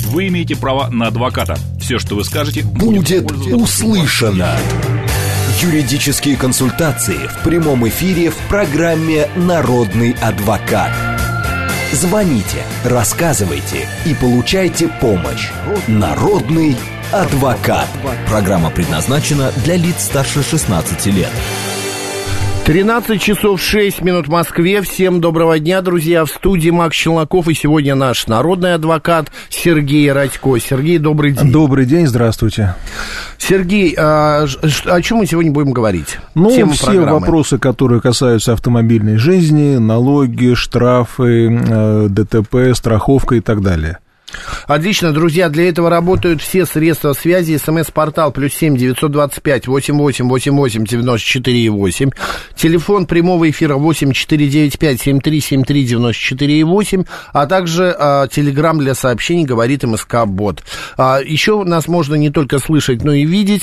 Вы имеете право на адвоката. Все, что вы скажете, будет услышано. Юридические консультации в прямом эфире в программе «Народный адвокат». Звоните, рассказывайте и получайте помощь. Народный адвокат. Программа предназначена для лиц старше 16 лет. 13 часов 6 минут в Москве. Всем доброго дня, друзья. В студии Макс Челноков. И сегодня наш народный адвокат Сергей Радько. Сергей, добрый день. Добрый день, здравствуйте. Сергей, о чем мы сегодня будем говорить? Ну, все программы. Вопросы, которые касаются автомобильной жизни, налоги, штрафы, ДТП, страховка и так далее. Отлично, друзья, для этого работают все средства связи. СМС-портал +7 925 88 88 94 8. Телефон прямого эфира 8 495 73 73 94 8. А также телеграм для сообщений «Говорит МСК-бот». Еще нас можно не только слышать, но и видеть.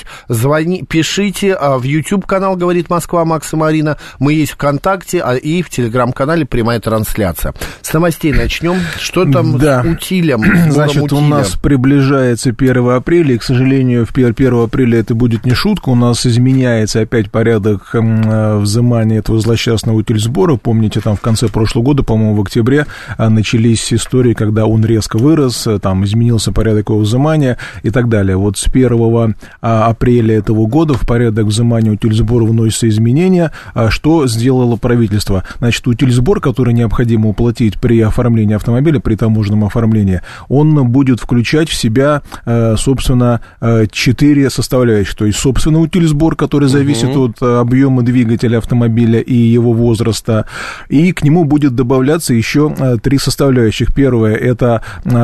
Пишите в YouTube-канал «Говорит Москва» Макс и Марина. Мы есть ВКонтакте, и в телеграм-канале прямая трансляция. С новостей начнем. Что там с утилем? Значит, у нас приближается 1 апреля, и, к сожалению, в 1 апреля это будет не шутка, у нас изменяется опять порядок взимания этого злосчастного утильсбора. Помните, там в конце прошлого года, по-моему, в октябре начались истории, когда он резко вырос, там изменился порядок его взимания и так далее. Вот с 1 апреля этого года в порядок взимания утильсбора вносятся изменения. Что сделало правительство? Значит, утильсбор, который необходимо уплатить при оформлении автомобиля, при таможенном оформлении, он будет включать в себя, собственно, 4 составляющих. То есть, собственно, утильсбор, который зависит от объема двигателя автомобиля и его возраста. И к нему будет добавляться еще 3 составляющих. Первое – это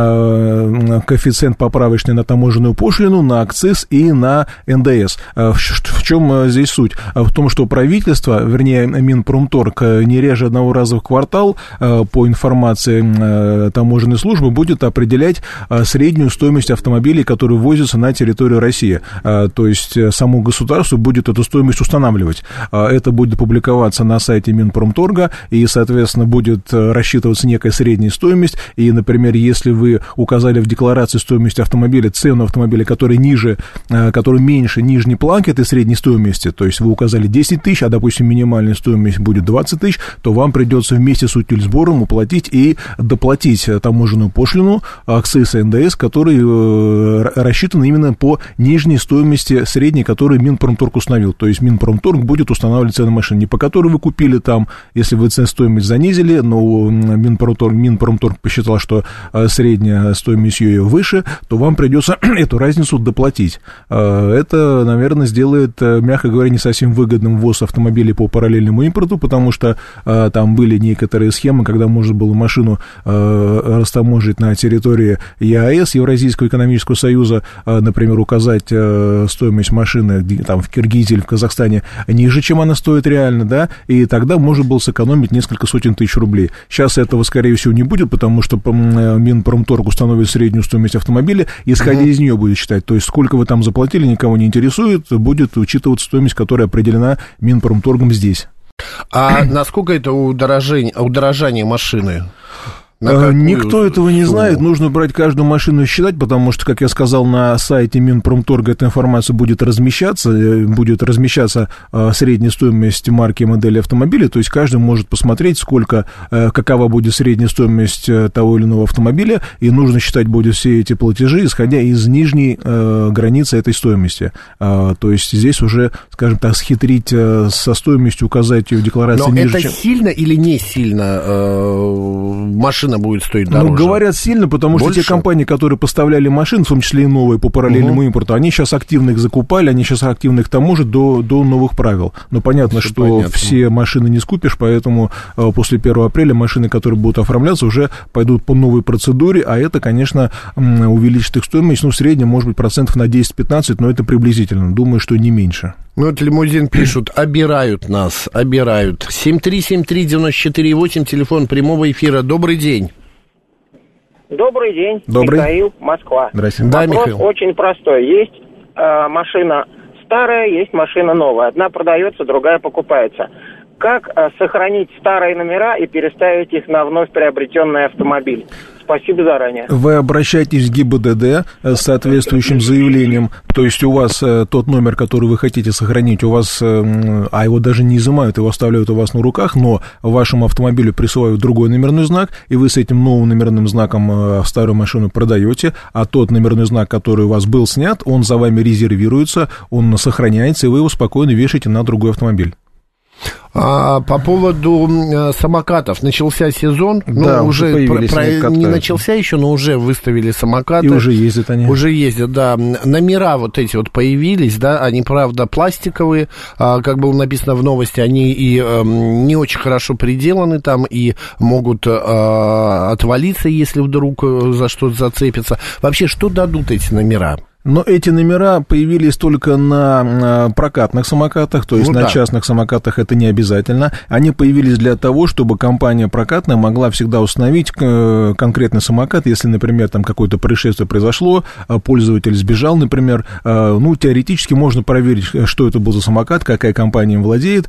коэффициент поправочный на таможенную пошлину, на акциз и на НДС. В чем здесь суть? В том, что правительство, вернее, Минпромторг, не реже одного раза в квартал, по информации таможенной службы, будет определять среднюю стоимость автомобилей, которые ввозятся на территорию России. То есть само государство будет эту стоимость устанавливать. Это будет публиковаться на сайте Минпромторга, и, соответственно, будет рассчитываться некая средняя стоимость. И, например, если вы указали в декларации стоимость автомобиля, цену автомобиля, который меньше нижней планки этой средней стоимости, то есть вы указали 10 тысяч, а, допустим, минимальная стоимость будет 20 тысяч, то вам придется вместе с утильсбором уплатить и доплатить таможенную пошлину, акциз и НДС, которые рассчитаны именно по нижней стоимости средней, которую Минпромторг установил. То есть Минпромторг будет устанавливать цену машины, не по которой вы купили там, если вы стоимость занизили, но Минпромторг посчитал, что средняя стоимость ее выше, то вам придется эту разницу доплатить. Это, наверное, сделает, мягко говоря, не совсем выгодным ввоз автомобилей по параллельному импорту, потому что там были некоторые схемы, когда можно было машину растаможить на территории ЕАЭС, Евразийского экономического союза, например, указать стоимость машины там, в Киргизии или в Казахстане ниже, чем она стоит реально, да, и тогда можно было сэкономить несколько сотен тысяч рублей. Сейчас этого, скорее всего, не будет, потому что Минпромторг установит среднюю стоимость автомобиля, исходя из нее будет считать, то есть сколько вы там заплатили, никого не интересует, будет учитываться стоимость, которая определена Минпромторгом здесь. А насколько это удорожание машины? Никто этого не знает, нужно брать каждую машину и считать, потому что, как я сказал, на сайте Минпромторга эта информация будет размещаться средняя стоимость марки и модели автомобиля, то есть каждый может посмотреть, какова будет средняя стоимость того или иного автомобиля, и нужно считать будет все эти платежи, исходя из нижней границы этой стоимости. То есть здесь уже, скажем так, схитрить со стоимостью, указать ее в декларации но ниже, это сильно или не сильно машина будет стоить дороже? Ну, говорят, сильно, потому что те компании, которые поставляли машины, в том числе и новые по параллельному импорту, они сейчас активно их закупали, они сейчас активно их таможат до новых правил. Но понятно, что все машины не скупишь, поэтому после 1 апреля машины, которые будут оформляться, уже пойдут по новой процедуре, а это, конечно, увеличит их стоимость, в среднем, может быть, процентов на 10-15, но это приблизительно, думаю, что не меньше. Ну, вот лимузин пишут, обирают нас, обирают. 7373948, телефон прямого эфира. Добрый день. Добрый день. Добрый. Михаил, Москва. Здравствуйте. Вопрос Михаил. очень простой. Есть машина старая, есть машина новая. Одна продается, другая покупается. Как сохранить старые номера и переставить их на вновь приобретенный автомобиль? Спасибо заранее. Вы обращаетесь в ГИБДД с соответствующим заявлением, то есть у вас тот номер, который вы хотите сохранить, у вас, а его даже не изымают, его оставляют у вас на руках, но вашему автомобилю присваивают другой номерной знак, и вы с этим новым номерным знаком старую машину продаете, а тот номерной знак, который у вас был снят, он за вами резервируется, он сохраняется, и вы его спокойно вешаете на другой автомобиль. По поводу самокатов. Начался сезон. Да, уже не начался еще, но уже выставили самокаты. И уже ездят они. Уже ездят, да. Номера вот эти вот появились, да. Они, правда, пластиковые. Как было написано в новости, они и не очень хорошо приделаны там, и могут отвалиться, если вдруг за что-то зацепятся. Вообще, что дадут эти номера? Но эти номера появились только на прокатных самокатах, то есть на частных самокатах это не обязательно. Они появились для того, чтобы компания прокатная могла всегда установить конкретный самокат, если, например, там какое-то происшествие произошло, пользователь сбежал, например, теоретически можно проверить, что это был за самокат, какая компания им владеет,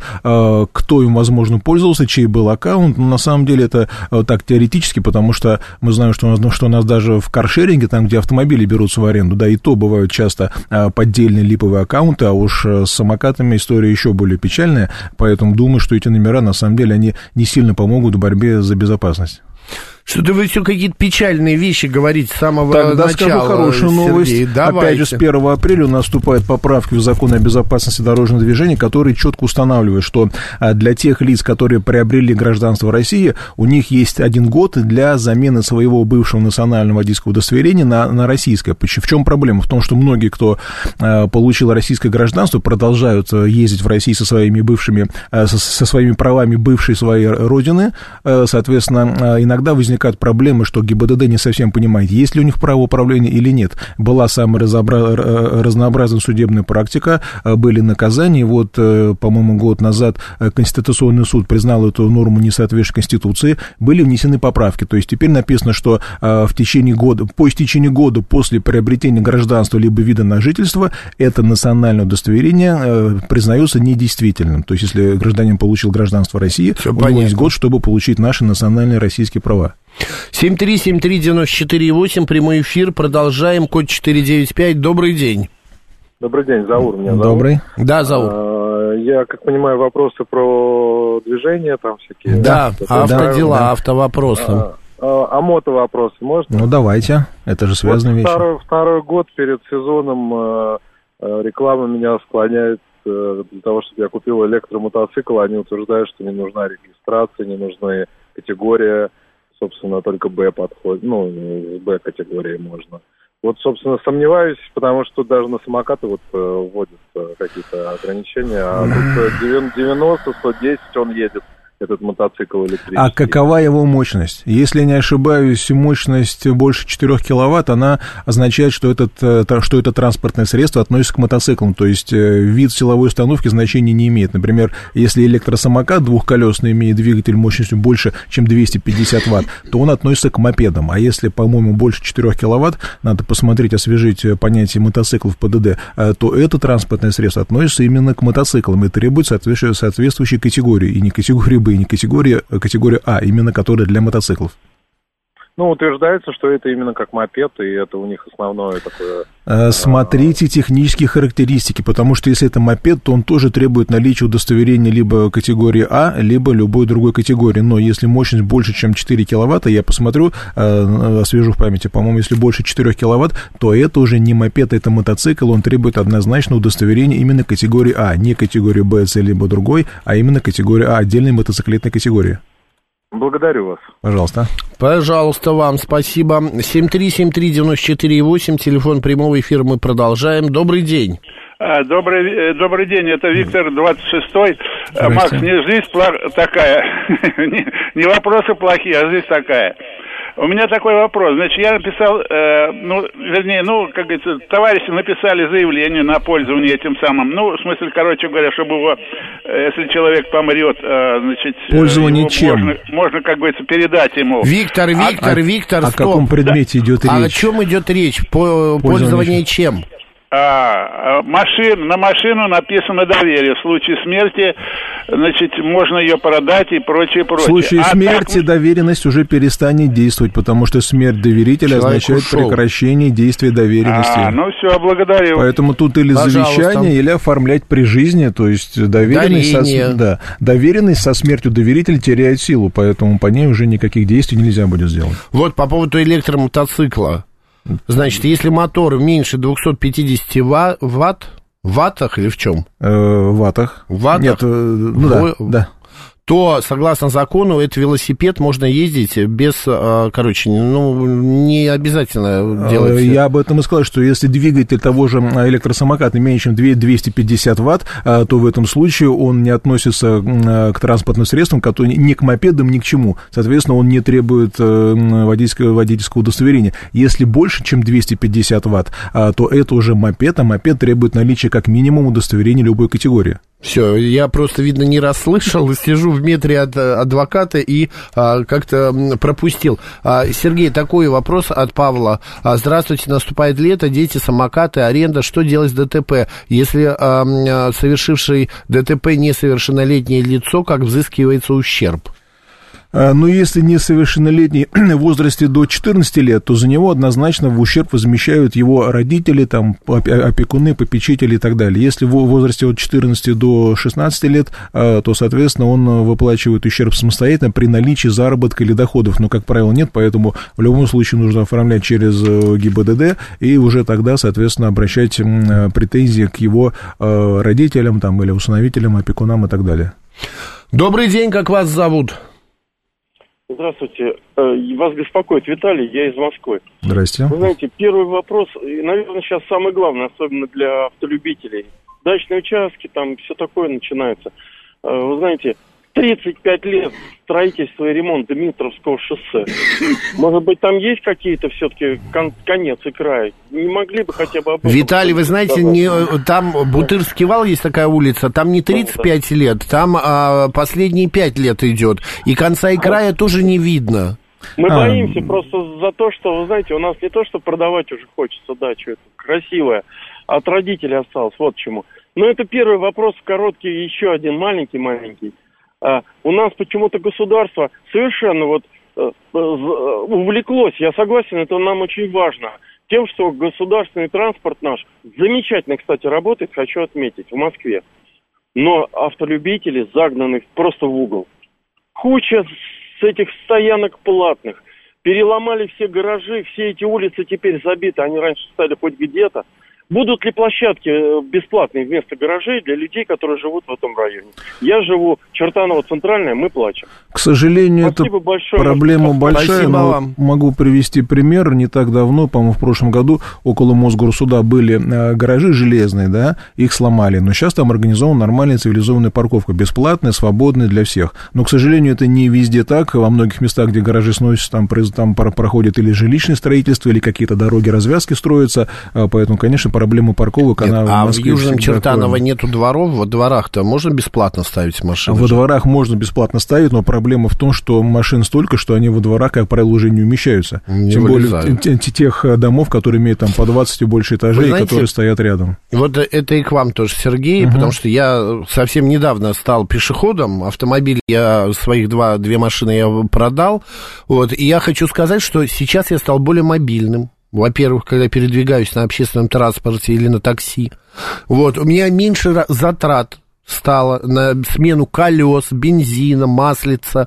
кто им, возможно, пользовался, чей был аккаунт. Но на самом деле это так теоретически, потому что мы знаем, что у нас даже в каршеринге, там, где автомобили берутся в аренду, да, и то бывают часто поддельные липовые аккаунты, а уж с самокатами история еще более печальная, поэтому думаю, что эти номера, на самом деле, они не сильно помогут в борьбе за безопасность. Что-то вы все какие-то печальные вещи говорите с самого Тогда начала, скажу хорошую новость. Опять же, с 1 апреля у нас вступают поправки в закон о безопасности дорожного движения, которые четко устанавливают, что для тех лиц, которые приобрели гражданство России, у них есть 1 год для замены своего бывшего национального водительского удостоверения на российское. В чем проблема? В том, что многие, кто получил российское гражданство, продолжают ездить в Россию со своими бывшими, со своими правами бывшей своей родины. Соответственно, иногда возникают проблемы, что ГИБДД не совсем понимает, есть ли у них право управления или нет. Была самая разнообразная судебная практика, были наказания. Вот, по-моему, год назад Конституционный суд признал эту норму несоответствующей Конституции, были внесены поправки. То есть теперь написано, что по истечении года после приобретения гражданства либо вида на жительство это национальное удостоверение признается недействительным. То есть если гражданин получил гражданство России, у него есть год, чтобы получить наши национальные российские права. 7373948, прямой эфир, продолжаем, код 495, добрый день. Добрый день, Заур меня зовут. Добрый. Да, Заур. Я, как понимаю, вопросы про движение там всякие. Да, автодела, автовопросы. А мотовопросы можно? Ну, давайте, это же связанные вещи. Второй год перед сезоном реклама меня склоняет для того, чтобы я купил электромотоцикл. Они утверждают, что не нужна регистрация, не нужна категория. Собственно, только Б подходит, с Б категории можно. Вот, собственно, сомневаюсь, потому что даже на самокаты вводят какие-то ограничения, а тут 90, 110 он едет, этот мотоцикл электрический. А какова его мощность? Если я не ошибаюсь, мощность больше 4 киловатт, она означает, что это транспортное средство относится к мотоциклам, то есть вид силовой установки значения не имеет. Например, если электросамокат двухколесный имеет двигатель мощностью больше, чем 250 ватт, то он относится к мопедам, а если, по-моему, больше 4 киловатт, надо посмотреть, освежить понятие мотоцикл в ПДД, то это транспортное средство относится именно к мотоциклам и требует соответствующей категории, и не категории Б, и не категория А, именно которая для мотоциклов. Утверждается, что это именно как мопед, и это у них основное такое... Смотрите технические характеристики, потому что если это мопед, то он тоже требует наличия удостоверения либо категории А, либо любой другой категории. Но если мощность больше, чем 4 киловатта, я посмотрю, освежу в памяти, по-моему, если больше 4 киловатт, то это уже не мопед, это мотоцикл, он требует однозначно удостоверения именно категории А, не категории Б, С, либо другой, а именно категория А, отдельной мотоциклетной категории. Благодарю вас. Пожалуйста. Пожалуйста, вам спасибо. 7373948, телефон прямого эфира, мы продолжаем. Добрый день. Добрый день, это Виктор, 26-й. Макс, не жизнь такая, не вопросы плохие, а жизнь такая. У меня такой вопрос. Значит, я написал, как говорится, товарищи написали заявление на пользование этим самым. В смысле, короче говоря, чтобы его, если человек помрет, значит... Пользование чем? Можно, как говорится, передать ему. Виктор, о каком предмете идет речь? О чем идет речь? Пользование чем? на машину написано доверие. В случае смерти, значит, можно ее продать и прочее. В случае смерти доверенность уже перестанет действовать, потому что смерть доверителя означает прекращение действия доверенности. Ну все, благодарю. Поэтому тут или завещание, или оформлять при жизни, то есть доверенность со смертью доверителя теряет силу, поэтому по ней уже никаких действий нельзя будет сделать. Вот по поводу электромотоцикла. Значит, если мотор меньше 250 ватт, в ваттах или в чем? В ваттах. В ваттах? Нет, да. То, согласно закону, этот велосипед можно ездить без, не обязательно делать... Я об этом и сказал, что если двигатель того же электросамоката меньше, чем 250 ватт, то в этом случае он не относится к транспортным средствам, которые ни к мопедам, ни к чему. Соответственно, он не требует водительского удостоверения. Если больше, чем 250 ватт, то это уже мопед, а мопед требует наличия как минимум удостоверения любой категории. Все, я просто, видно, не расслышал, сижу в метре от адвоката и как-то пропустил. Сергей, такой вопрос от Павла. Здравствуйте, наступает лето, дети, самокаты, аренда. Что делать с ДТП? Если совершивший ДТП несовершеннолетнее лицо, как взыскивается ущерб? Но если несовершеннолетний в возрасте до 14 лет, то за него однозначно в ущерб возмещают его родители, там, опекуны, попечители и так далее. Если в возрасте от 14 до 16 лет, то, соответственно, он выплачивает ущерб самостоятельно при наличии заработка или доходов. Но, как правило, нет, поэтому в любом случае нужно оформлять через ГИБДД и уже тогда, соответственно, обращать претензии к его родителям там, или усыновителям, опекунам и так далее. Добрый день, как вас зовут? Здравствуйте. Вас беспокоит Виталий, я из Москвы. Здрасте. Вы знаете, первый вопрос, наверное, сейчас самый главный, особенно для автолюбителей. Дачные участки, там все такое начинается. Вы знаете, 35 лет строительства и ремонта Дмитровского шоссе. Может быть, там есть какие-то все-таки конец и край? Не могли бы хотя бы об этом... Виталий, вы знаете, там Бутырский вал есть такая улица, там не 35 лет, там последние 5 лет идет. И конца и края тоже не видно. Мы боимся просто за то, что, вы знаете, у нас не то, что продавать уже хочется дачу, это красивая, от родителей осталось, вот чему. Но это первый вопрос, короткий, еще один маленький. У нас почему-то государство совершенно увлеклось, я согласен, это нам очень важно, тем, что государственный транспорт наш замечательно, кстати, работает, хочу отметить, в Москве. Но автолюбители загнаны просто в угол. Куча с этих стоянок платных, переломали все гаражи, все эти улицы теперь забиты, они раньше стали хоть где-то. Будут ли площадки бесплатные вместо гаражей для людей, которые живут в этом районе? Я живу Чертаново центральное, мы плачем. К сожалению, спасибо это большое, проблема большая, но могу привести пример. Не так давно, по-моему, в прошлом году около Мосгорсуда были гаражи железные, да, их сломали. Но сейчас там организована нормальная цивилизованная парковка, бесплатная, свободная для всех. Но, к сожалению, это не везде так. Во многих местах, где гаражи сносятся, там проходит или жилищное строительство, или какие-то дороги, развязки строятся. Поэтому, конечно, проблема парковок, она в Москве. В Южном Чертаново нету дворов, во дворах-то можно бесплатно ставить машины? Во дворах можно бесплатно ставить, но проблема в том, что машин столько, что они во дворах, как правило, уже не умещаются. Тем более тех домов, которые имеют там по 20 и больше этажей, знаете, которые стоят рядом. Вот это и к вам тоже, Сергей, потому что я совсем недавно стал пешеходом, автомобиль своих две машины я продал, и я хочу сказать, что сейчас я стал более мобильным. Во-первых, когда передвигаюсь на общественном транспорте или на такси. У меня меньше затрат стало на смену колес, бензина, маслица,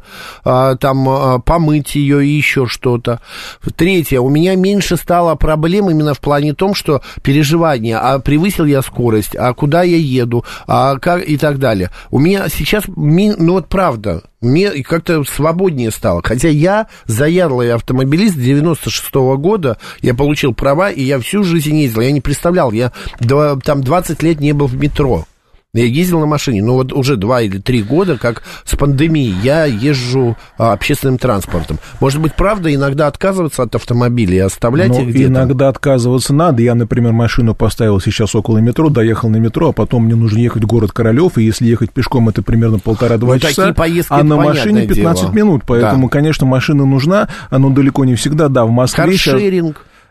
помыть ее и еще что-то. Третье, у меня меньше стало проблем именно в плане том, что переживания, а превысил я скорость, а куда я еду, как и так далее. У меня сейчас, правда, мне как-то свободнее стало. Хотя я заядлый автомобилист 96-го года, я получил права, и я всю жизнь ездил. Я не представлял, я там 20 лет не был в метро. Я ездил на машине, уже 2 или 3 года, как с пандемией, я езжу общественным транспортом. Может быть, правда, иногда отказываться от автомобиля и оставлять их где-то? Иногда отказываться надо. Я, например, машину поставил сейчас около метро, доехал на метро, а потом мне нужно ехать в город Королёв, и если ехать пешком, это примерно 1,5-2 часа, а на машине 15 минут. Поэтому, конечно, машина нужна, но далеко не всегда. Да, в Москве каршеринг.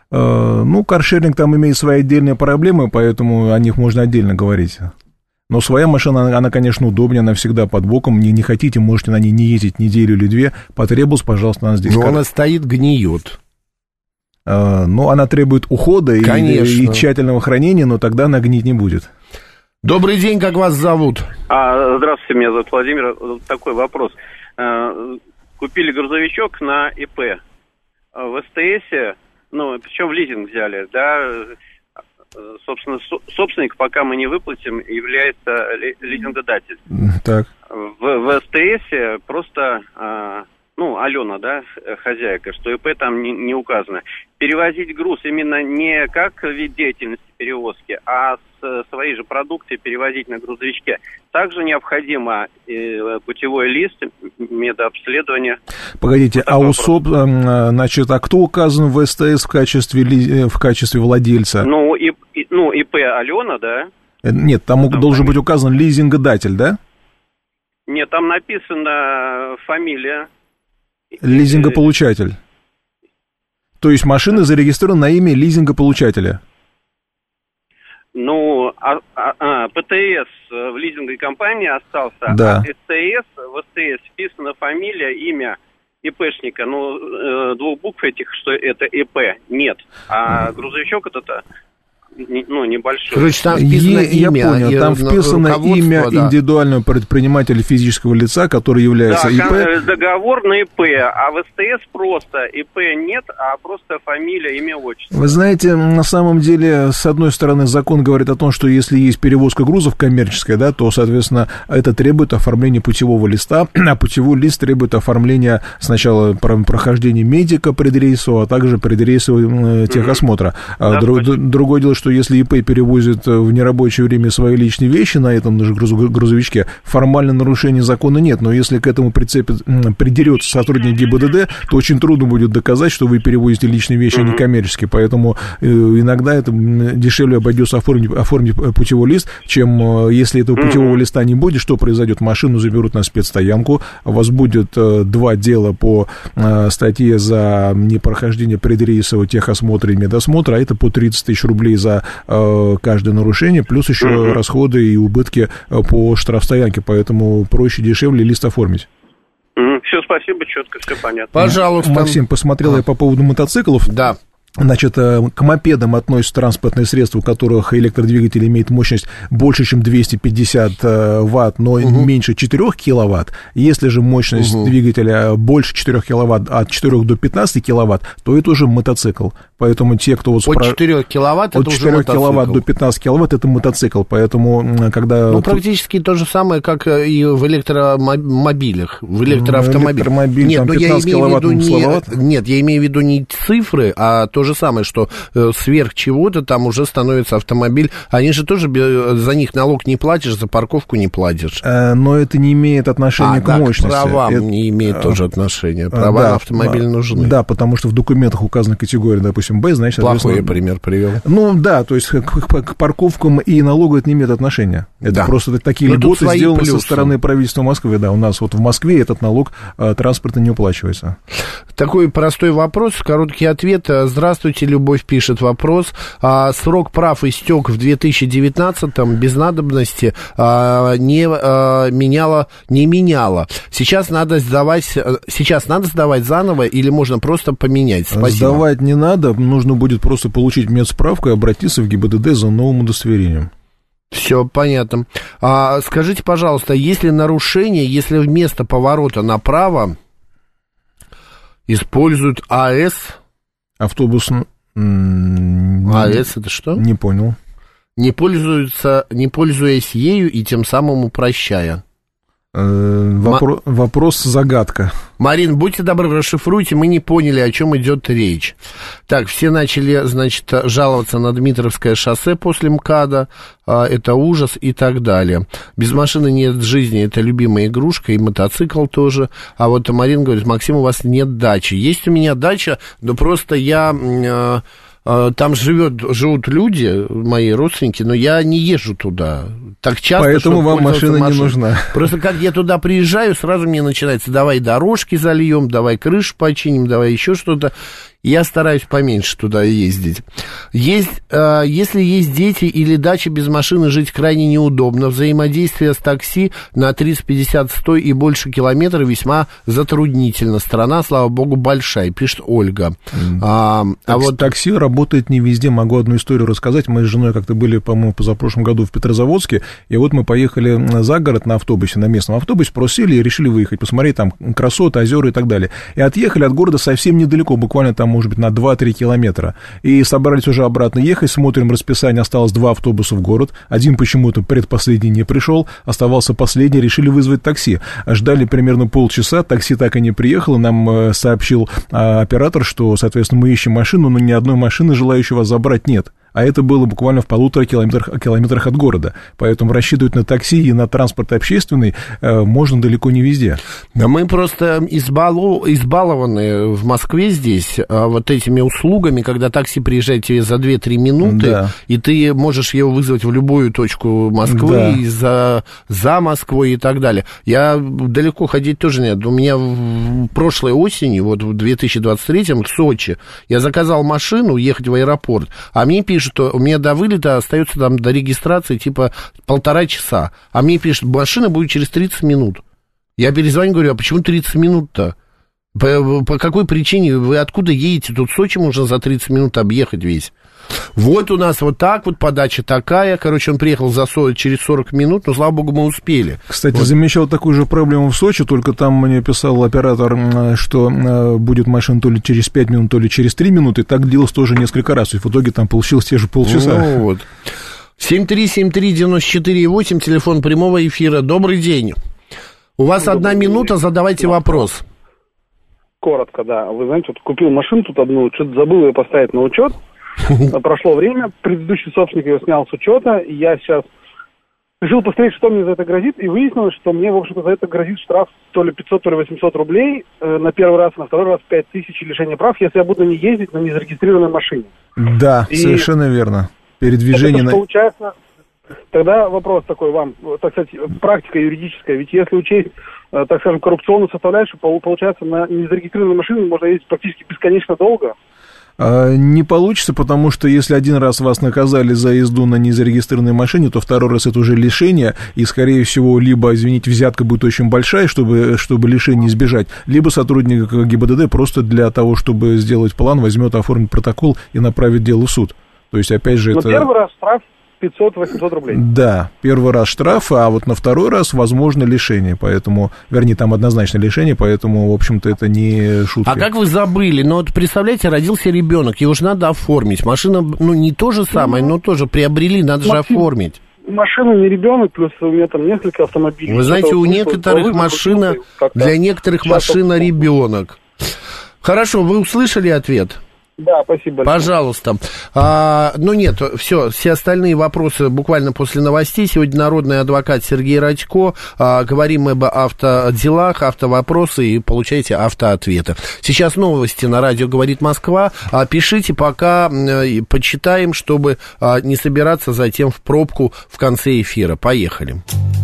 Ну, каршеринг там имеет свои отдельные проблемы, поэтому о них можно отдельно говорить. Но своя машина, она, конечно, удобнее, она всегда под боком. Не хотите, можете на ней не ездить неделю или две. Потребовалось, пожалуйста, она здесь. Но она стоит, гниет. Ну, она требует ухода и тщательного хранения, но тогда она гнить не будет. Добрый день, как вас зовут? Здравствуйте, меня зовут Владимир. Такой вопрос. Купили грузовичок на ИП. В СТСе, ну, причем в лизинг взяли, да, собственно, собственник, пока мы не выплатим, является лизингодатель. Так. В СТСе просто, Алена, да, хозяйка, что ИП там не указано. Перевозить груз именно не как вид деятельности перевозки, а свои же продукты перевозить на грузовичке. Также необходимо путевой лист, медобследование. Погодите, а кто указан в СТС в качестве владельца? ИП Алена, да? Нет, там должен быть указан лизингодатель, да? Нет, там написана фамилия. Лизингополучатель. То есть машина зарегистрирована на имя лизингополучателя. ПТС в лизинговой компании остался, да. А в СТС вписана фамилия, имя ИПшника, двух букв этих, что это ИП, нет. А грузовичок это небольшой. Короче, там вписано имя. Я понял, там вписано имя индивидуального предпринимателя физического лица, который является ИП. Договор на ИП, а в СТС просто ИП нет, а просто фамилия, имя, отчество. Вы знаете, на самом деле, с одной стороны, закон говорит о том, что если есть перевозка грузов коммерческая, да, то, соответственно, это требует оформления путевого листа, а путевой лист требует оформления сначала прохождения медика предрейсового, а также предрейсового техосмотра. Другое дело, что если ИП перевозит в нерабочее время свои личные вещи на этом же грузовичке, формально нарушения закона нет, но если к этому придерется сотрудник ГИБДД, то очень трудно будет доказать, что вы перевозите личные вещи, а не коммерческие, поэтому иногда это дешевле обойдется оформить путевой лист, чем если этого путевого листа не будет, что произойдет? Машину заберут на спецстоянку, у вас будет 2 дела по статье за непрохождение предрейсового техосмотра и медосмотра, а это по 30 тысяч рублей за каждое нарушение, плюс еще расходы и убытки по штрафстоянке, поэтому проще, дешевле лист оформить. Все, спасибо, четко, все понятно. Пожалуйста. Максим, посмотрел я по поводу мотоциклов. Да. Значит, к мопедам относятся транспортные средства, у которых электродвигатель имеет мощность больше, чем 250 ватт, но меньше 4 киловатт. Если же мощность двигателя больше 4 киловатт, от 4 до 15 киловатт, то это уже мотоцикл. Поэтому те, кто... От 4 киловатт это уже мотоцикл. От 4 киловатт до 15 киловатт это мотоцикл. Поэтому, когда... практически то же самое, как и в электромобилях, в электроавтомобилях. Электромобиль, нет, там 15 киловатт, нет, я имею в виду не цифры, а то же самое, что сверх чего-то там уже становится автомобиль. Они же тоже за них налог не платишь, за парковку не платишь. Но это не имеет отношения к мощности. К правам не имеет тоже отношения. Права на автомобиль нужны. Да, потому что в документах указана категория, допустим, Б, значит... Плохой пример привел. То есть к парковкам и налогу это не имеет отношения. Это просто такие льготы сделаны со стороны правительства Москвы. Да, у нас вот в Москве этот налог транспорта не уплачивается. Такой простой вопрос, короткий ответ. Здравствуйте, Любовь пишет вопрос. Срок прав истек в 2019-м, без надобности не меняла. Сейчас надо сдавать заново или можно просто поменять? Спасибо. Сдавать не надо, нужно будет просто получить медсправку и обратиться в ГИБДД за новым удостоверением. Все понятно. Скажите, пожалуйста, есть ли нарушение, если вместо поворота направо используют АЭС? Автобус... АЭС это что? Не понял. Не пользуясь ею и тем самым упрощая. Вопрос-загадка. Марин, будьте добры, расшифруйте, мы не поняли, о чем идет речь. Так, все начали, значит, жаловаться на Дмитровское шоссе после МКАДа, это ужас и так далее. Без машины нет жизни, это любимая игрушка, и мотоцикл тоже. А вот Марин говорит, Максим, у вас нет дачи. Есть у меня дача, но просто я... там живут люди, мои родственники, но я не езжу туда так часто. Поэтому вам машина не нужна. Просто как я туда приезжаю, сразу мне начинается: давай дорожки зальем, давай крышу починим, давай еще что-то. Я стараюсь поменьше туда ездить. Если есть дети или дача, без машины жить крайне неудобно. Взаимодействие с такси на 30, 50, 100 и больше километров весьма затруднительно. Страна, слава богу, большая, пишет Ольга. Вот такси работает не везде. Могу одну историю рассказать. Мы с женой как-то были, по-моему, позапрошлом году в Петрозаводске, и вот мы поехали за город на автобусе, на местном автобусе, просто сели и решили выехать, посмотреть там красоты, озера и так далее. И отъехали от города совсем недалеко, буквально там, может быть, на 2-3 километра. И собрались уже обратно ехать, смотрим расписание, осталось 2 автобуса в город, один почему-то предпоследний не пришел, оставался последний, решили вызвать такси. Ждали примерно полчаса, такси так и не приехало, нам сообщил оператор, что, соответственно, мы ищем машину, но ни одной машины, желающей вас забрать, нет. А это было буквально в 1,5 километрах от города. Поэтому рассчитывать на такси и на транспорт общественный можно далеко не везде. Да мы просто избалованы в Москве здесь вот этими услугами, когда такси приезжает тебе за 2-3 минуты, да, и ты можешь его вызвать в любую точку Москвы, да, и за Москвой и так далее. Я далеко ходить тоже нет. У меня прошлой осенью, вот в 2023-м, в Сочи, я заказал машину ехать в аэропорт, а мне пишут, что у меня до вылета остается там до регистрации типа 1,5 часа. А мне пишут: машина будет через 30 минут. Я перезвоню, говорю: а почему 30 минут-то? По какой причине? Вы откуда едете? Тут Сочи можно за 30 минут объехать весь. Вот у нас вот так вот подача такая. Короче, он приехал через 40 минут, но, слава богу, мы успели. Кстати, вот. Замечал такую же проблему в Сочи, только там мне писал оператор, что будет машина то ли через 5 минут, то ли через 3 минуты. И так длилось тоже несколько раз. И в итоге там получилось те же полчаса. Ну вот. 7373948, телефон прямого эфира. Добрый день. У вас 1 минута, задавайте вопрос. Коротко, да. Вы знаете, вот купил машину тут одну, что-то забыл ее поставить на учет. Прошло время, предыдущий собственник ее снял с учета, и я сейчас решил посмотреть, что мне за это грозит, и выяснилось, что мне, в общем-то, за это грозит штраф то ли 500, то ли 800 рублей на первый раз, на второй раз 5000 лишения прав, если я буду не ездить на незарегистрированной машине. Да, и совершенно верно. Передвижение на... Получается, тогда вопрос такой вам, так сказать, практика юридическая, ведь если учесть, так скажем, коррупционную составляющую, получается, на незарегистрированной машине можно ездить практически бесконечно долго. Не получится, потому что если один раз вас наказали за езду на незарегистрированной машине, то второй раз это уже лишение, и, скорее всего, либо, извините, взятка будет очень большая, чтобы лишение избежать, либо сотрудник ГИБДД просто для того, чтобы сделать план, возьмет, оформит протокол и направит дело в суд. То есть, опять же, но первый раз штраф 500-800 рублей. Да, первый раз штраф, а вот на второй раз возможно лишение, поэтому, вернее, там однозначно лишение, поэтому, в общем-то, это не шутка. А как вы забыли? Ну, вот представляете, родился ребенок, его же надо оформить. Машина, ну, не то же самое, но тоже приобрели, надо же оформить. Машина не ребенок, плюс у меня там несколько автомобилей. Вы знаете, у некоторых машина, для некоторых машина ребенок. Хорошо, вы услышали ответ? Да, спасибо большое. Пожалуйста. Ну нет, все остальные вопросы буквально после новостей. Сегодня народный адвокат Сергей Радько. Говорим мы об автоделах, автовопросы и получаете автоответы. Сейчас новости на радио «Говорит Москва». Пишите, пока почитаем, чтобы не собираться затем в пробку в конце эфира. Поехали.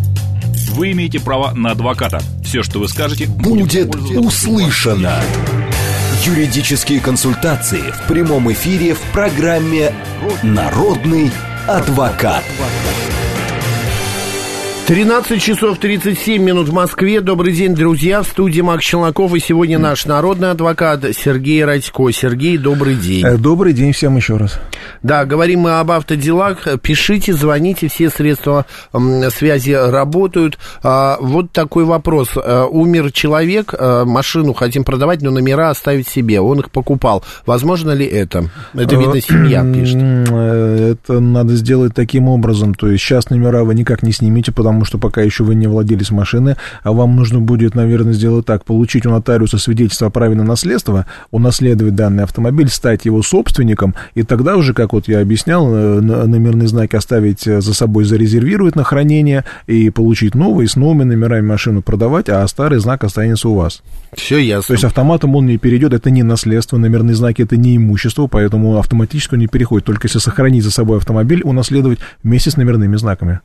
Вы имеете право на адвоката. Все, что вы скажете, будет услышано. Юридические консультации в прямом эфире в программе «Народный адвокат». 13 часов 37 минут в Москве. Добрый день, друзья. В студии Макс Челноков. И сегодня наш народный адвокат Сергей Радько. Сергей, добрый день. Добрый день всем еще раз. Да, говорим мы об автоделах. Пишите, звоните, все средства связи работают. Вот такой вопрос. Умер человек, машину хотим продавать, но номера оставить себе. Он их покупал. Возможно ли это? Это, видно, семья пишет. Это надо сделать таким образом. То есть сейчас номера вы никак не снимете, потому потому что пока еще вы не владелец машины, а вам нужно будет, наверное, сделать так, получить у нотариуса свидетельство о праве на наследство, унаследовать данный автомобиль, стать его собственником, и тогда уже, как вот я объяснял, номерные знаки оставить за собой, зарезервировать на хранение и получить новые, с новыми номерами машину продавать, а старый знак останется у вас. Все ясно. То есть автоматом он не перейдет, это не наследство, номерные знаки это не имущество, поэтому автоматически он не переходит, только если сохранить за собой автомобиль, унаследовать вместе с номерными знаками.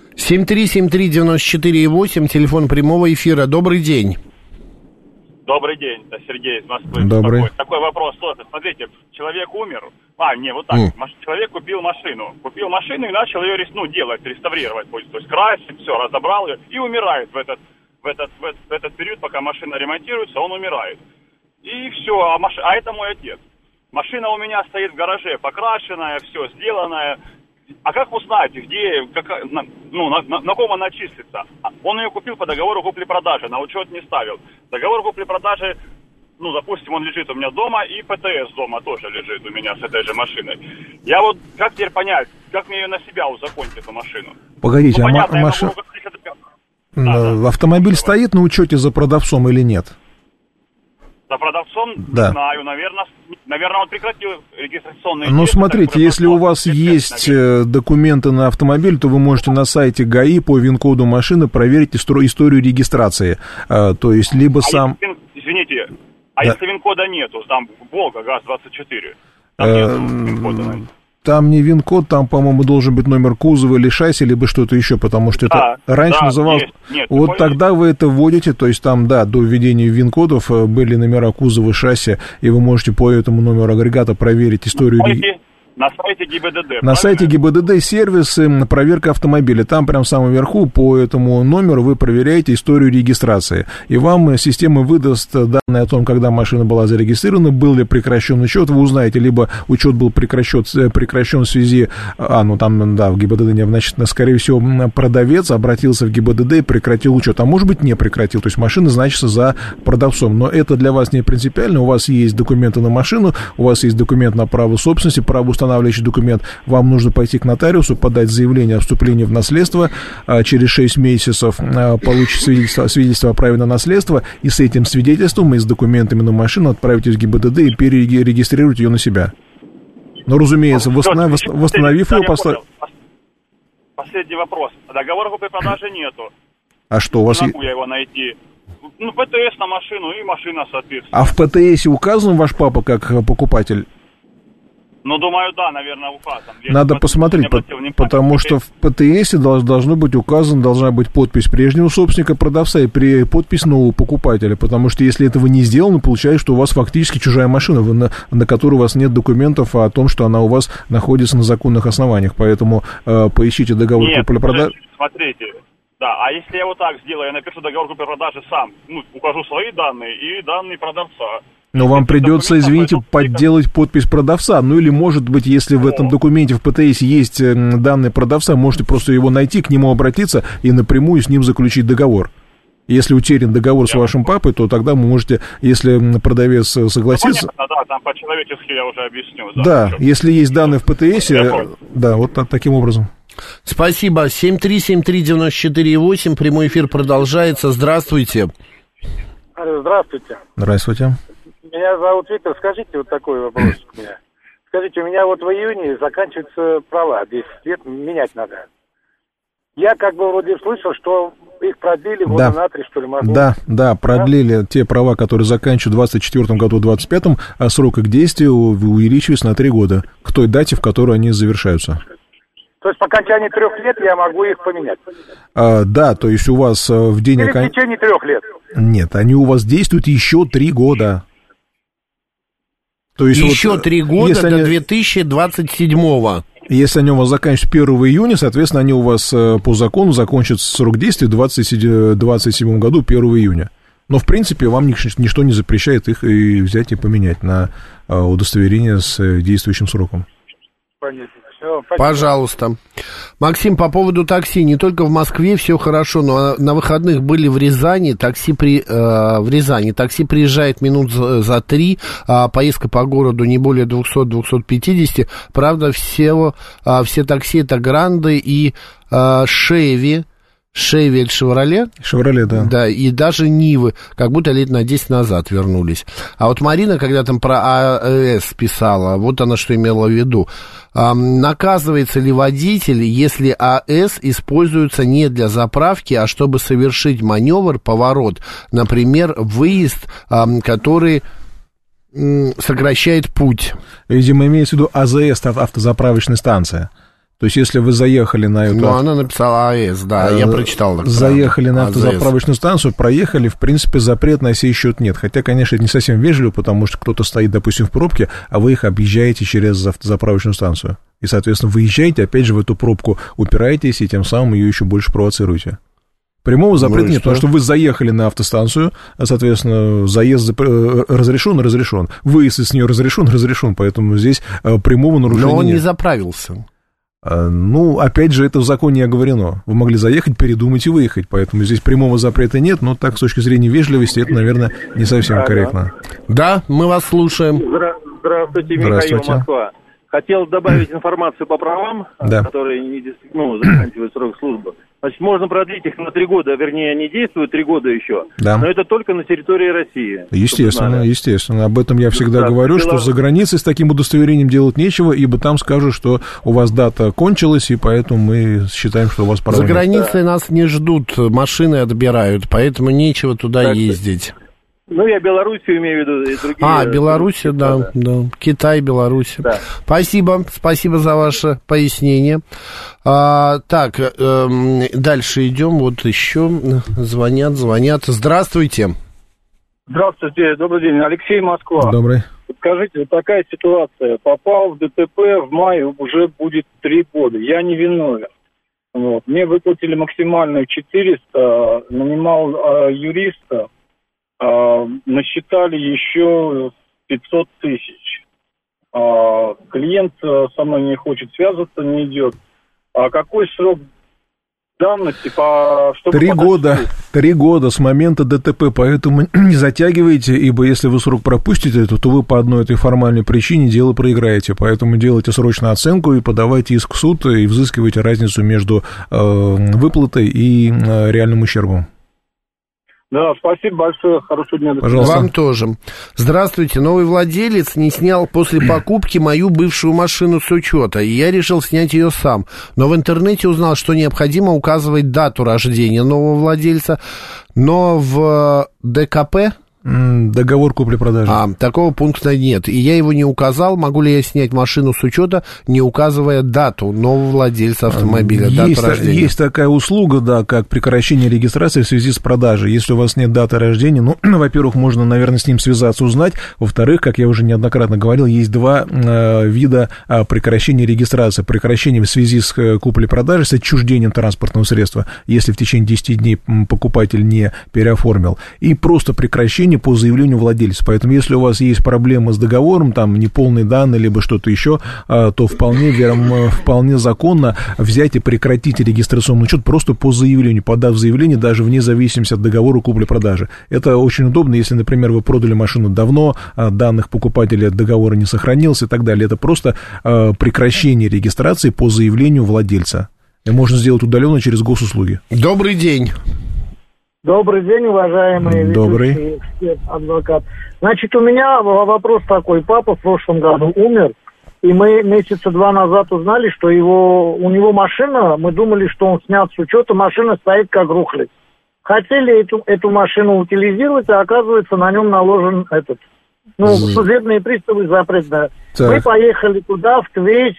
7373948, телефон прямого эфира. Добрый день. Добрый день, это Сергей из Москвы. Добрый. Такой вопрос. Смотрите, человек умер. Человек купил машину. И начал ее делать, реставрировать. То есть красить, все, разобрал ее и умирает в этот период, пока машина ремонтируется, он умирает. И все, а это мой отец. Машина у меня стоит в гараже, покрашенная, все сделанная. А как узнать, где, на ком она числится? Он ее купил по договору купли-продажи, на учет не ставил. Договор купли-продажи, допустим, он лежит у меня дома, и ПТС дома тоже лежит у меня с этой же машиной. Я вот, как теперь понять, как мне ее на себя узаконить, эту машину? Погодите, машина... Автомобиль стоит на учете за продавцом или нет? За продавцом? Да. Не знаю, наверное, он прекратил регистрационные... Смотрите, если у вас есть документы на автомобиль, то вы можете на сайте ГАИ по ВИН-коду машины проверить историю регистрации. То есть, либо сам... Извините, если ВИН-кода нету, там Волга, ГАЗ-24, там нету ВИН-кода. Там не ВИН-код, там, по-моему, должен быть номер кузова или шасси, либо что-то еще, потому что это раньше называлось... Вот тогда вы это вводите, то есть там, до введения ВИН-кодов были номера кузова, шасси, и вы можете по этому номеру агрегата проверить историю... На сайте ГИБДД. На сайте ГИБДД сервис проверка автомобиля. Там прям в самом верху по этому номеру вы проверяете историю регистрации. И вам система выдаст данные о том, когда машина была зарегистрирована, был ли прекращен учет. Вы узнаете, либо учет был прекращен в связи... в ГИБДД не обозначено. Скорее всего, продавец обратился в ГИБДД и прекратил учет. А может быть, не прекратил. То есть машина значится за продавцом. Но это для вас не принципиально. У вас есть документы на машину, у вас есть документ на право собственности, право установлений, документ, вам нужно пойти к нотариусу, подать заявление о вступлении в наследство, через 6 месяцев получить свидетельство о праве на наследство, и с этим свидетельством и с документами на машину отправить в ГИБДД и перерегистрировать ее на себя. Но, разумеется, восстановив его... Последний вопрос. Договора купли-продажи нету. А что у вас... Не могу я его найти. ПТС на машину и машина, соответственно. А в ПТСе указан ваш папа как покупатель? Думаю, да, наверное, указан. Надо посмотреть, потому что в ПТСе должна быть подпись прежнего собственника продавца и подпись нового покупателя, потому что если этого не сделано, получается, что у вас фактически чужая машина, на которой у вас нет документов о том, что она у вас находится на законных основаниях, поэтому поищите договор купли-продажи. Смотрите, а если я вот так сделаю, я напишу договор купли-продажи сам, укажу свои данные и данные продавца. Но вам придется, извините, подделать подпись продавца. Или, может быть, если в этом документе в ПТС есть данные продавца, можете просто его найти, к нему обратиться и напрямую с ним заключить договор. Если утерян договор с вашим папой, то тогда вы можете, если продавец согласится... Понятно, там по-человечески я уже объясню. Да, если есть данные в ПТС, вот таким образом. Спасибо. 7373948, прямой эфир продолжается. Здравствуйте. Здравствуйте. Здравствуйте. Меня зовут Виктор. Скажите, вот такой вопрос у меня. Скажите, у меня вот в июне заканчиваются права, 10 лет, менять надо. Я вроде слышал, что их продлили года на 3, что ли, могу. Да, продлили те права, которые заканчивают в 2024 году, в 2025, а срок их действия увеличивается на 3 года, к той дате, в которой они завершаются. То есть по окончании 3 лет я могу их поменять? Да, то есть у вас в день... Или в течение 3 лет? Нет, они у вас действуют еще 3 года. То есть еще 3 года до 2027-го. Если они у вас заканчиваются 1 июня, соответственно, они у вас по закону закончат срок действия в 2027 году, 1 июня. Но, в принципе, вам ничто не запрещает их и взять и поменять на удостоверение с действующим сроком. Понятно. Пожалуйста. Максим, по поводу такси. Не только в Москве все хорошо, но на выходных были в Рязани. Такси приезжает минут за 3, а поездка по городу не более 200-250. Правда, все такси это Гранды и Шеви. Шевель, Шевроле? Шевроле, да. Да, и даже Нивы, как будто лет на 10 назад вернулись. А вот Марина, когда там про АЭС писала, вот она что имела в виду. Наказывается ли водитель, если АЭС используется не для заправки, а чтобы совершить маневр, поворот, например, выезд, который сокращает путь? Видимо, имеется в виду АЗС, автозаправочная станция. То есть, если вы заехали на эту... Ну, она написала АЭС, да, я прочитал. Заехали на автозаправочную станцию, проехали, в принципе, запрет на сей счет нет. Хотя, конечно, это не совсем вежливо, потому что кто-то стоит, допустим, в пробке, а вы их объезжаете через автозаправочную станцию. И, соответственно, выезжаете, опять же, в эту пробку упираетесь, и тем самым ее еще больше провоцируете. Прямого запрета нет, потому что вы заехали на автостанцию, соответственно, заезд разрешен, выезд из нее разрешен, поэтому здесь прямого нарушения нет. Но он не заправился. Ну, опять же, это в законе оговорено. Вы могли заехать, передумать и выехать, поэтому здесь прямого запрета нет, но так, с точки зрения вежливости, это, наверное, не совсем корректно. Да, мы вас слушаем. Здравствуйте, Михаил, Москва. Хотел добавить информацию по правам, которые заканчивают срок службы. Значит, можно продлить их на 3 года, вернее, они действуют 3 года еще, но это только на территории России. Естественно. Об этом я всегда говорю, что за границей с таким удостоверением делать нечего, ибо там скажут, что у вас дата кончилась, и поэтому мы считаем, что у вас права нет. За границей нас не ждут, машины отбирают, поэтому нечего туда ездить. Ну, я Белоруссию имею в виду и другие. Белоруссия, да. Китай, Беларусь. Да. Спасибо за ваше пояснение. Так, дальше идем. Вот еще звонят. Здравствуйте. Здравствуйте, добрый день. Алексей, Москва. Добрый. Скажите, вот такая ситуация. Попал в ДТП в мае, уже будет 3 года. Я не виновен. Вот. Мне выплатили максимальную 400, нанимал юриста. Насчитали еще 500 тысяч. Клиент со мной не хочет связываться, не идет. А какой срок давности? 3 года с момента ДТП, поэтому не затягивайте, ибо если вы срок пропустите, то вы по одной этой формальной причине дело проиграете. Поэтому делайте срочную оценку и подавайте иск в суд, и взыскивайте разницу между выплатой и реальным ущербом. Да, спасибо большое, хорошего дня. Пожалуйста. Вам тоже. Здравствуйте, новый владелец не снял после покупки мою бывшую машину с учета, и я решил снять ее сам. Но в интернете узнал, что необходимо указывать дату рождения нового владельца, но в ДКП... Договор купли-продажи. Такого пункта нет. И я его не указал. Могу ли я снять машину с учета, не указывая дату нового владельца автомобиля, дату рождения? Есть такая услуга, да, как прекращение регистрации в связи с продажей. Если у вас нет даты рождения, во-первых, можно, наверное, с ним связаться, узнать. Во-вторых, как я уже неоднократно говорил, есть 2 вида прекращения регистрации. Прекращение в связи с куплей-продажей, с отчуждением транспортного средства, если в течение 10 дней покупатель не переоформил. И просто прекращение по заявлению владельца. Поэтому, если у вас есть проблемы с договором, там, неполные данные, либо что-то еще, то вполне законно взять и прекратить регистрационный учет просто по заявлению, подав заявление даже вне зависимости от договора купли-продажи. Это очень удобно, если, например, вы продали машину давно, данных покупателя от договора не сохранилось и так далее. Это просто прекращение регистрации по заявлению владельца. И можно сделать удаленно через госуслуги. Добрый день. Добрый день, уважаемый ведущий, эксперт, адвокат. Значит, у меня вопрос такой. Папа в прошлом году умер, и мы месяца 2 назад узнали, что у него машина, мы думали, что он снят с учета, машина стоит как рухлядь. Хотели эту машину утилизировать, а оказывается, на нем наложен судебные приставы запрет. Да. Мы поехали туда, в Твич,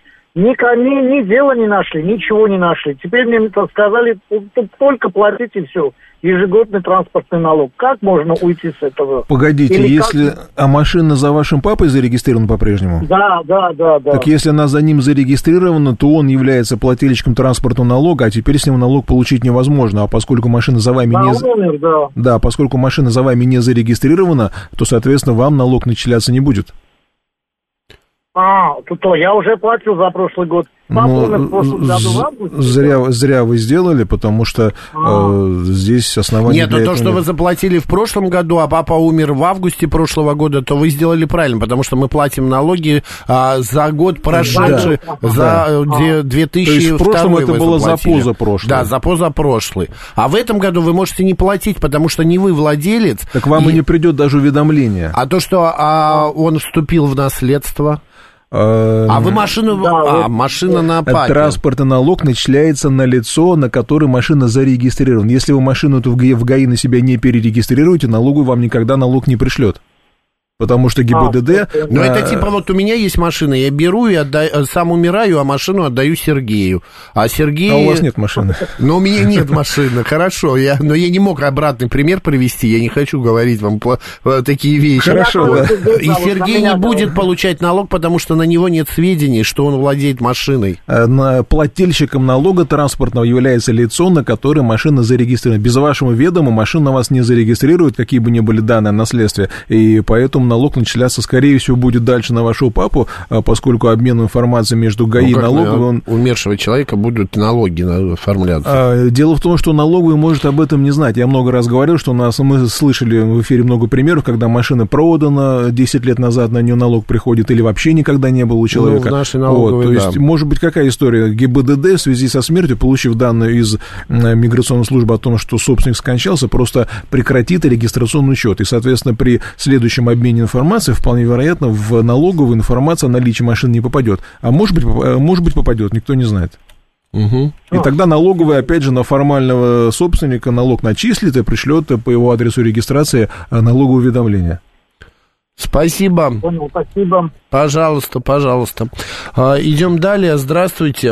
ни дела не нашли, ничего не нашли. Теперь мне сказали, только платить и все. Ежегодный транспортный налог. Как можно уйти с этого? Погодите, машина за вашим папой зарегистрирована по-прежнему? Да. Так если она за ним зарегистрирована, то он является плательщиком транспортного налога, а теперь с него налог получить невозможно. А поскольку машина за вами поскольку машина за вами не зарегистрирована, то, соответственно, вам налог начисляться не будет. То я уже платил за прошлый год. Зря вы сделали, потому что здесь основание. Нет, то, что вы заплатили в прошлом году, а папа умер в августе прошлого года, то вы сделали правильно, потому что мы платим налоги за год прошедший, за 2002. То есть в прошлом это было за позапрошлый. Да, за позапрошлый. А в этом году вы можете не платить, потому что не вы владелец. Так вам и не придет даже уведомление. А то, что он вступил в наследство... А вы машину... машина на папе. Транспортный налог начисляется на лицо, на которое машина зарегистрирована. Если вы машину эту в ГАИ на себя не перерегистрируете, налоговый вам никогда налог не пришлет. Потому что ГИБДД... Ну, это типа вот у меня есть машина, я беру и сам умираю, а машину отдаю Сергею. А Сергей... А у вас нет машины. Ну, у меня нет машины, хорошо. Но я не мог обратный пример привести, я не хочу говорить вам такие вещи. Хорошо, да. И Сергей не будет получать налог, потому что на него нет сведений, что он владеет машиной. Плательщиком налога транспортного является лицо, на которое машина зарегистрирована. Без вашего ведома машина вас не зарегистрирует, какие бы ни были данные о наследстве, и поэтому налог начисляться, скорее всего, будет дальше на вашего папу, поскольку обмен информацией между ГАИ и налоговой... Умершего человека будут налоги оформляться. Дело в том, что налоговый может об этом не знать. Я много раз говорил, что мы слышали в эфире много примеров, когда машина продана 10 лет назад, на нее налог приходит, или вообще никогда не было у человека. В нашей налоговой, то есть, может быть, какая история? ГИБДД в связи со смертью, получив данные из миграционной службы о том, что собственник скончался, просто прекратит регистрационный учет. И, соответственно, при следующем обмене информации, вполне вероятно, в налоговую информация о наличии машины не попадет. А может быть попадет, никто не знает. Угу. И тогда налоговый, опять же, на формального собственника налог начислит и пришлет по его адресу регистрации налоговое уведомление. Спасибо. Понял, спасибо. Пожалуйста. Идем далее. Здравствуйте.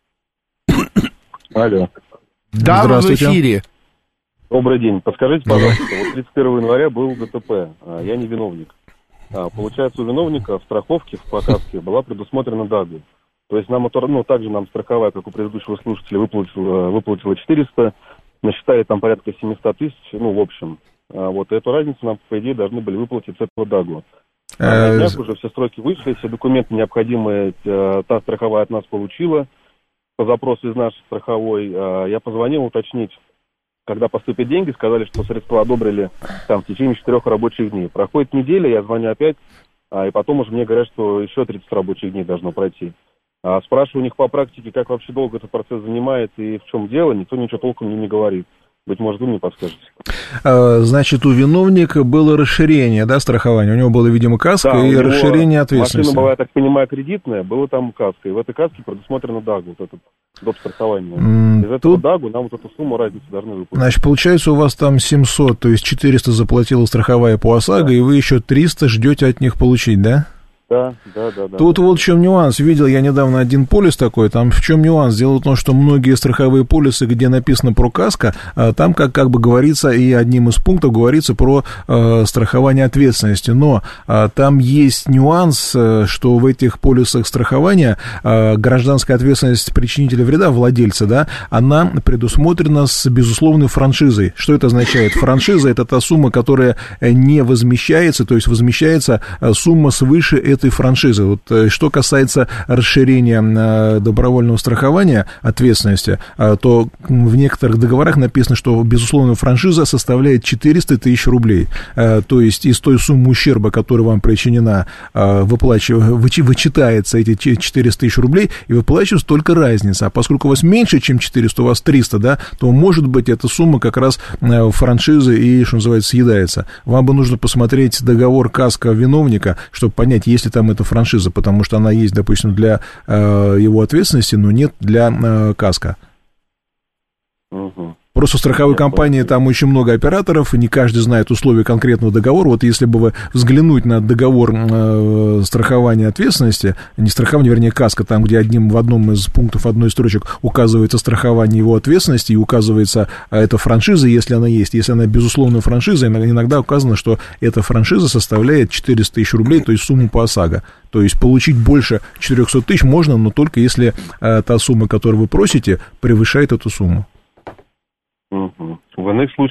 Алло. Да, вы в эфире. Добрый день. Подскажите, пожалуйста, вот 31 января был ДТП, я не виновник. Получается, у виновника в страховке, в покаске была предусмотрена ДАГУ. То есть также нам страховая, как у предыдущего слушателя, выплатила 400, насчитали там порядка 700 тысяч, в общем. Вот эту разницу нам, по идее, должны были выплатить с этого ДАГУ. На днях уже все сроки вышли, все документы необходимые та страховая от нас получила. По запросу из нашей страховой я позвонил уточнить, когда поступят деньги, сказали, что средства одобрили в течение 4 рабочих дней. Проходит неделя, я звоню опять, и потом уже мне говорят, что еще 30 рабочих дней должно пройти. Спрашиваю у них по практике, как вообще долго этот процесс занимает и в чем дело, никто ничего толком не говорит. Быть может, вы мне подскажете. Значит, у виновника было расширение, страхования. У него было, видимо, каска и расширение ответственности. Машина была, я так понимаю, кредитная, было там каска. И в этой каске предусмотрено ДАГУ, вот этот доп. Страхование. Из этого ДАГУ нам вот эту сумму разницу должны выплатить. Значит, получается, у вас там 700, то есть 400 заплатила страховая по ОСАГО, и вы еще 300 ждете от них получить, да? Да. Тут вот в чем нюанс. Видел я недавно один полис такой, там в чем нюанс? Дело в том, что многие страховые полисы, где написано про каско, там как бы говорится, и одним из пунктов говорится про страхование ответственности. Но там есть нюанс, что в этих полисах страхования гражданская ответственность причинителя вреда, владельца, она предусмотрена с безусловной франшизой. Что это означает? Франшиза — это та сумма, которая не возмещается, то есть возмещается сумма свыше этой франшизы. Вот что касается расширения добровольного страхования ответственности, то в некоторых договорах написано, что безусловная франшиза составляет 400 тысяч рублей. То есть из той суммы ущерба, которая вам причинена, вычитается эти 400 тысяч рублей и выплачивается только разница. А поскольку у вас меньше, чем 400, у вас 300, то, может быть, эта сумма как раз франшизы и, что называется, съедается. Вам бы нужно посмотреть договор каска виновника, чтобы понять, есть ли там эта франшиза, потому что она есть, допустим, для его ответственности, но нет для каска. Просто в страховой компании там очень много операторов, и не каждый знает условия конкретного договора. Вот если бы вы взглянуть на договор страхования ответственности, не страхования, вернее, каска, там, где в одном из пунктов, одной из строчек указывается страхование его ответственности и указывается эта франшиза, если она есть. Если она безусловная франшиза, иногда указано, что эта франшиза составляет 400 тысяч рублей, то есть сумму по ОСАГО. То есть получить больше 400 тысяч можно, но только если та сумма, которую вы просите, превышает эту сумму. В иных случаях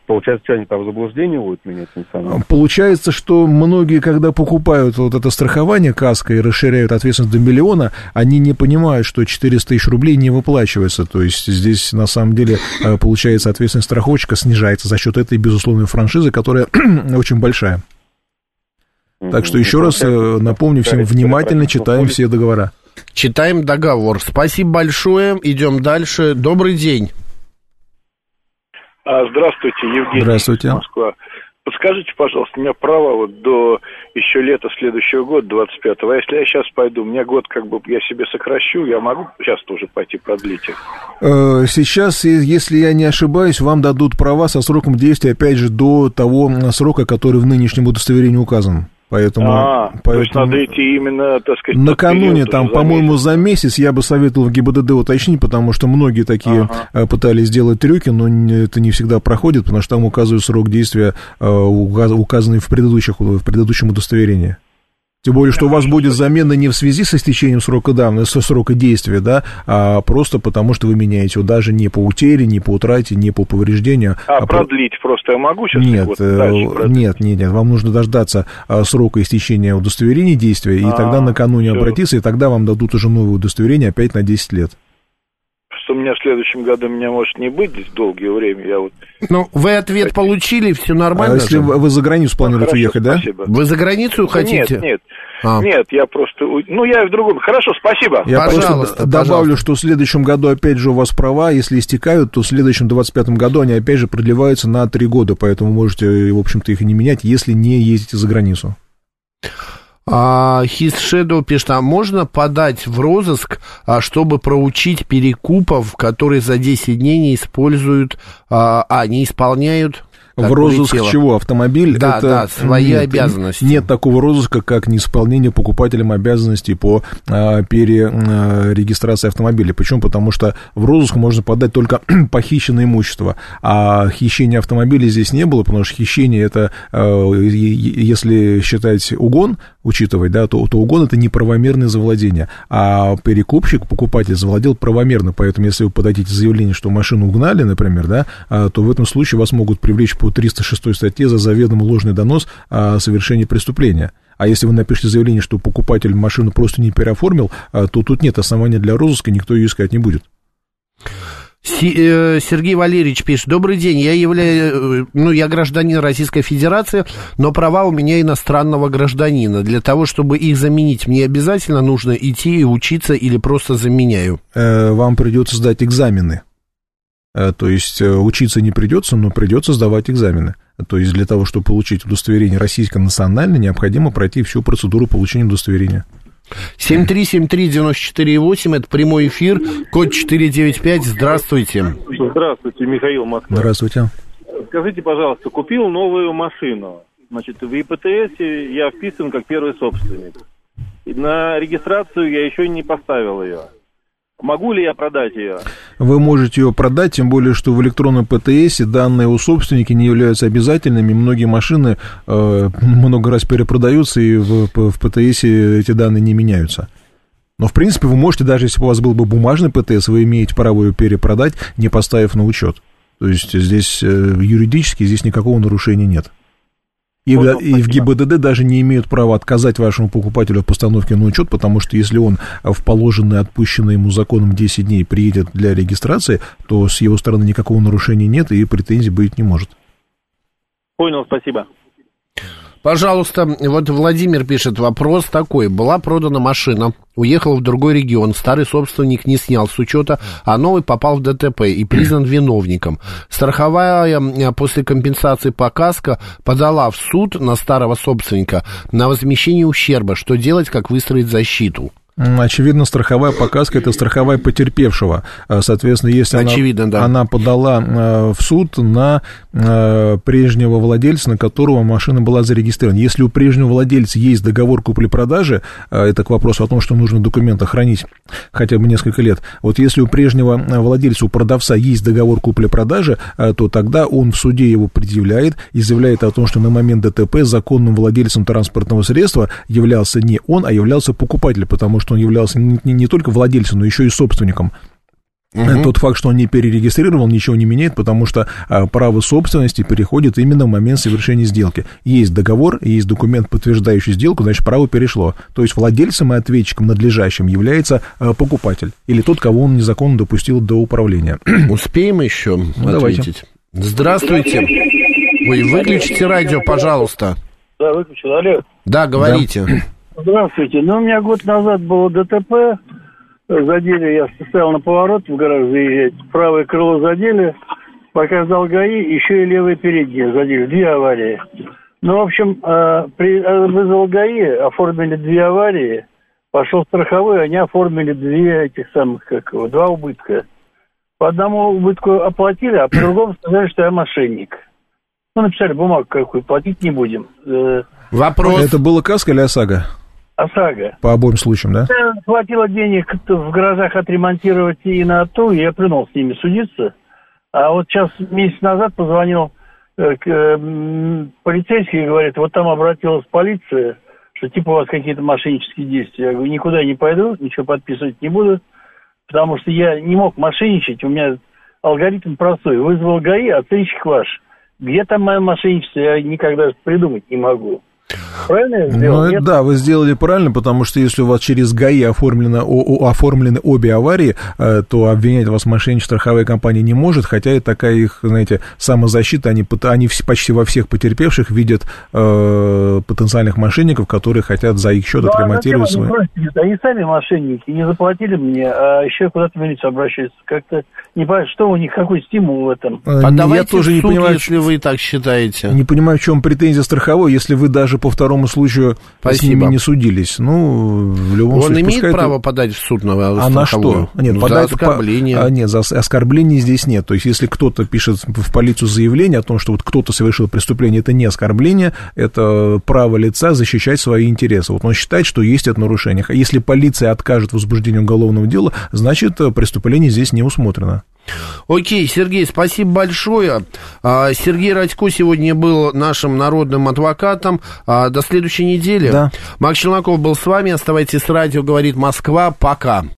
Получается, что они там в заблуждение будут менять? Получается, что многие, когда покупают вот это страхование КАСКО и расширяют ответственность до 1 миллиона, они не понимают, что 400 тысяч рублей не выплачивается. То есть здесь, на самом деле, получается, ответственность страховщика снижается за счет этой безусловной франшизы, которая очень большая. Так что еще раз напомню всем, внимательно читаем все договора. Читаем договор. Спасибо большое. Идем дальше. Добрый день. Здравствуйте, Евгений. Здравствуйте. Москва. Подскажите, пожалуйста, у меня права вот до еще лета следующего года, 25-го. А если я сейчас пойду, у меня год как бы я себе сокращу, я могу сейчас тоже пойти продлить их? Сейчас, если я не ошибаюсь, вам дадут права со сроком действия, опять же, до того срока, который в нынешнем удостоверении указан. Поэтому, то есть надо идти именно, так сказать, накануне, там, по-моему, за месяц я бы советовал в ГИБДД уточнить, потому что многие такие пытались сделать трюки, но это не всегда проходит, потому что там указывают срок действия, указанный в предыдущем удостоверении. Тем более, что у вас будет замена не в связи с истечением срока давности, срока действия, да, а просто потому, что вы меняете его даже не по утере, не по утрате, не по повреждению. Продлить просто я могу сейчас? Нет, вам нужно дождаться срока истечения удостоверения действия, и тогда накануне обратиться, и тогда вам дадут уже новое удостоверение опять на 10 лет. Что у меня в следующем году меня может не быть здесь долгое время, я вот... Ну, вы ответ получили, все нормально? А если вы за границу планируете уехать, да? Спасибо. Вы за границу хотите? Нет, я просто... Ну, я в другом... Хорошо, спасибо. Я просто добавлю, что в следующем году, опять же, у вас права, если истекают, то в следующем 25-м году они, опять же, продлеваются на 3 года, поэтому можете, в общем-то, их и не менять, если не ездите за границу. His Shadow пишет, а можно подать в розыск, чтобы проучить перекупов, которые за 10 дней не используют, не исполняют... В розыск чего? Автомобиль? Да, свои обязанности. Нет такого розыска, как неисполнение покупателям обязанностей по перерегистрации автомобиля. Почему? Потому что в розыск можно подать только похищенное имущество, а хищения автомобиля здесь не было, потому что хищение это, если считать угон, учитывать, да, то угон это неправомерное завладение, а перекупщик, покупатель завладел правомерно, поэтому если вы подадите заявление, что машину угнали, например, да, то в этом случае вас могут привлечь по 306 статье за заведомо ложный донос о совершении преступления. А если вы напишете заявление, что покупатель машину просто не переоформил, то тут нет основания для розыска, никто ее искать не будет. Сергей Валерьевич пишет, добрый день, я гражданин Российской Федерации, но права у меня иностранного гражданина. Для того, чтобы их заменить, мне обязательно нужно идти и учиться или просто заменяю? Вам придется сдать экзамены. То есть учиться не придется, но придется сдавать экзамены. То есть для того, чтобы получить удостоверение российско-национальное, необходимо пройти всю процедуру получения удостоверения. 7373948, это прямой эфир, код 495, здравствуйте. Здравствуйте, Михаил, Москва. Здравствуйте. Скажите, пожалуйста, купил новую машину, значит, в ИПТС я вписан как первый собственник. На регистрацию я еще не поставил ее. Могу ли я продать ее? Вы можете ее продать, тем более, что в электронном ПТС данные у собственника не являются обязательными. Многие машины много раз перепродаются, и в ПТС эти данные не меняются. Но, в принципе, вы можете, даже если бы у вас был бы бумажный ПТС, вы имеете право ее перепродать, не поставив на учет. То есть здесь юридически здесь никакого нарушения нет. И в ГИБДД даже не имеют права отказать вашему покупателю в постановке на учет, потому что если он в положенные, отпущенные ему законом 10 дней приедет для регистрации, то с его стороны никакого нарушения нет и претензий быть не может. Понял, спасибо. Пожалуйста, вот Владимир пишет, вопрос такой. Была продана машина, уехал в другой регион, старый собственник не снял с учета, а новый попал в ДТП и признан виновником. Страховая после компенсации по КАСКО подала в суд на старого собственника на возмещение ущерба. Что делать, как выстроить защиту? Очевидно, страховая по КАСКО — это страховая потерпевшего. Соответственно, если она подала в суд на прежнего владельца, на которого машина была зарегистрирована. Если у прежнего владельца есть договор купли-продажи, это к вопросу о том, что нужно документы хранить хотя бы несколько лет. Вот если у прежнего владельца, у продавца есть договор купли-продажи, то тогда он в суде его предъявляет и заявляет о том, что на момент ДТП законным владельцем транспортного средства являлся не он, а являлся покупатель, потому что он являлся не только владельцем, но еще и собственником. Тот факт, что он не перерегистрировал, ничего не меняет, потому что право собственности переходит именно в момент совершения сделки. Есть договор, есть документ, подтверждающий сделку, значит, право перешло. То есть владельцем и ответчиком надлежащим является покупатель или тот, кого он незаконно допустил до управления. Успеем еще ответить? Здравствуйте. Вы выключите радио, пожалуйста. Да, выключил. Алло. Да, говорите. Да. Здравствуйте. У меня год назад было ДТП. Задели, я стоял на поворот в гараж заезжать, правое крыло задели, пока ждал ГАИ, еще и левое переднее задели, 2 аварии. Ну, в общем, вызвал ГАИ, оформили 2 аварии, пошел страховой, они оформили 2 убытка. По одному убытку оплатили, а по другому сказали, что я мошенник. Ну, написали бумагу какую, платить не будем. Вопрос. Это было КАСКО или ОСАГО? ОСАГО. По обоим случаям, да? Хватило денег в гаражах отремонтировать и на АТО, и я плюнул с ними судиться. А вот сейчас, месяц назад, позвонил полицейский и говорит, вот там обратилась полиция, что типа у вас какие-то мошеннические действия. Я говорю, никуда не пойду, ничего подписывать не буду, потому что я не мог мошенничать, у меня алгоритм простой. Вызвал ГАИ, а сыщик ваш. Где там мое мошенничество, я никогда придумать не могу. Правильно я сделал? Ну, да, вы сделали правильно, потому что если у вас через ГАИ оформлены обе аварии, то обвинять вас в мошенничестве страховая компания не может, хотя и такая их, знаете, самозащита, они почти во всех потерпевших видят потенциальных мошенников, которые хотят за их счет отремонтировать свои. Они сами мошенники, не заплатили мне, а еще куда-то в милицию обращаются. Как-то не понимаю, что у них, какой стимул в этом. Подавайте я тоже в суд, не понимаю, если вы так считаете. Не понимаю, в чем претензия страховой, если вы даже по второму случаю с ними не судились. Ну, в любом случае... Он имеет право подать в суд на страховую? А на что? Нет, за оскорбление. Нет, за оскорбление здесь нет. То есть, если кто-то пишет в полицию заявление о том, что вот кто-то совершил преступление, это не оскорбление, это право лица защищать свои интересы. Вот он считает, что есть это нарушение. Если полиция откажет в возбуждении уголовного дела, значит, преступление здесь не усмотрено. Окей, Сергей, спасибо большое. Сергей Радько сегодня был нашим народным адвокатом. До следующей недели. Да. Макс Челноков был с вами. Оставайтесь с радио «Говорит Москва». Пока.